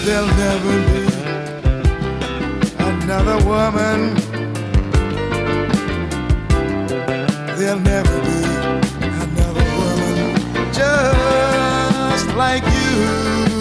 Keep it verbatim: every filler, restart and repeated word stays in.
There'll never be another woman. There'll never be another woman just like you.